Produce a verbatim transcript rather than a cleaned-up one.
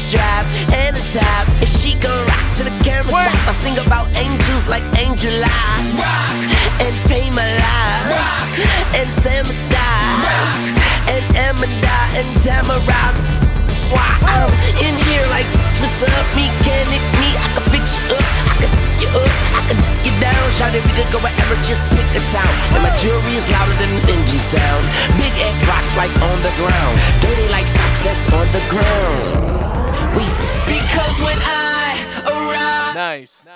strap and the tabs. And she gon' rock to the camera stop. I sing about angels like Angel Eye. Rock. And Pay My Life. Rock. And Sam Die. And Emma and Tamara. Why I'm in here like, what's up, mechanic me? I can fix you up, I can you up, I can get down. Shout it, we could go wherever, just pick a town. And my jewelry is louder than an engine sound. Big egg rocks like on the ground. Dirty like socks that's on the ground. We say, because when I arrive. Nice.